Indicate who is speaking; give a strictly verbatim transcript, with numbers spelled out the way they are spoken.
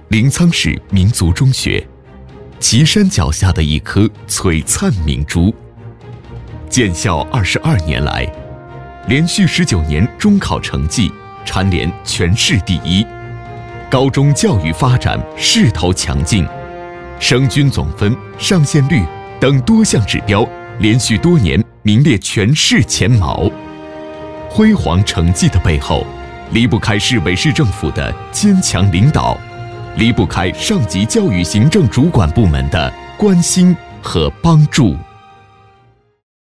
Speaker 1: 临沧市民族中学，岐山脚下的一颗璀璨明珠。建校二十二年来，连续十九年中考成绩蝉联全市第一，高中教育发展势头强劲，生均总分、上线率等多项指标连续多年名列全市前茅。辉煌成绩的背后，离不开市委市政府的坚强领导，离不开上级教育行政主管部门的关心和帮助。